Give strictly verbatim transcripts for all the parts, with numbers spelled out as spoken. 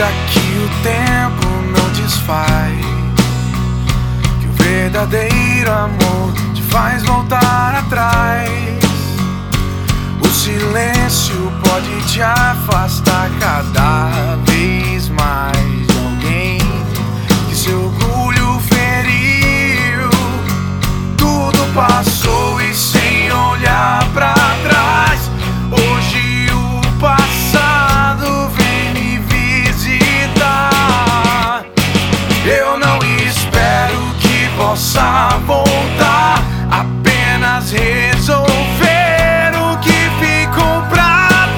que o tempo não desfaz, que o verdadeiro amor te faz voltar atrás. O silêncio pode te afastar cada vez mais de alguém que seu orgulho feriu. Tudo passou e sem olhar pra trás, hoje o passado vem me visitar. Eu não espero que possa voltar, apenas resolver o que ficou pra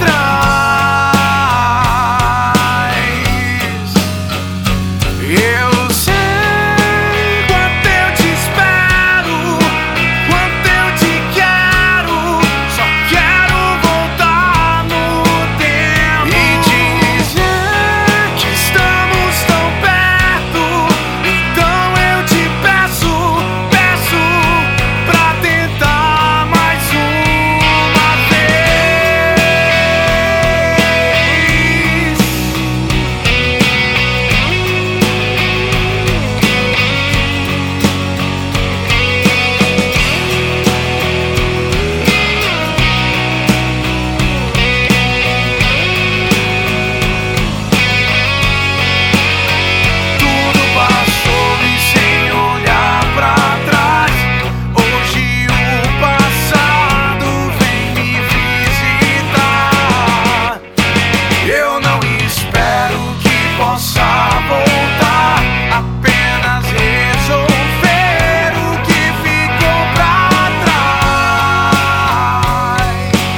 trás. Eu sei quanto eu te espero, quanto eu te quero, só quero voltar no tempo e dizer que estamos tão perto. Então eu te peço, peço pra tentar mais uma vez. Tudo passou e sem olhar pra trás, hoje o passado vem me visitar. Eu não espero que possa voltar, apenas resolver o que ficou pra trás.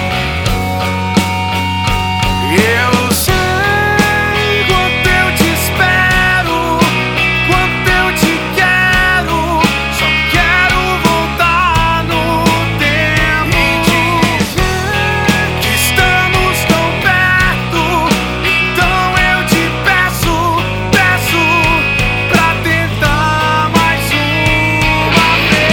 Eu sei quanto eu te espero, quanto eu te quero, só quero voltar no tempo e dizer que estamos tão perto. Então eu te peço, peço pra tentar mais uma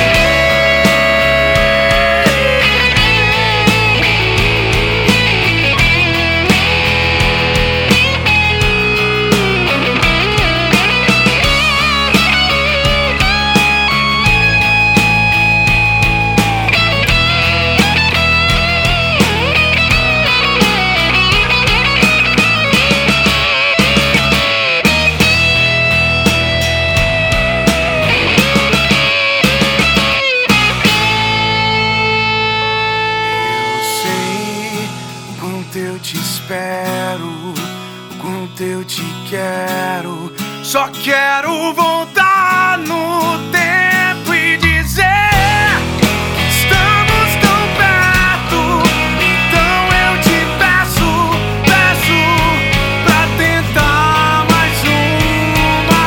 Eu sei o quanto eu te espero, o quanto eu te quero, só quero voltar no tempo e dizer que estamos tão perto. Então eu te peço, peço pra tentar mais uma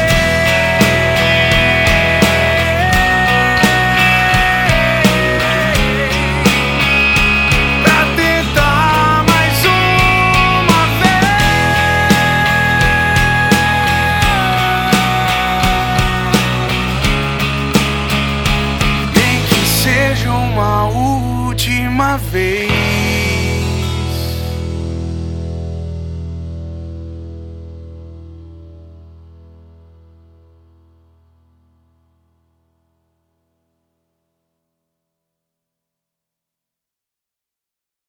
vez, pra tentar mais uma vez, nem que seja uma última vez.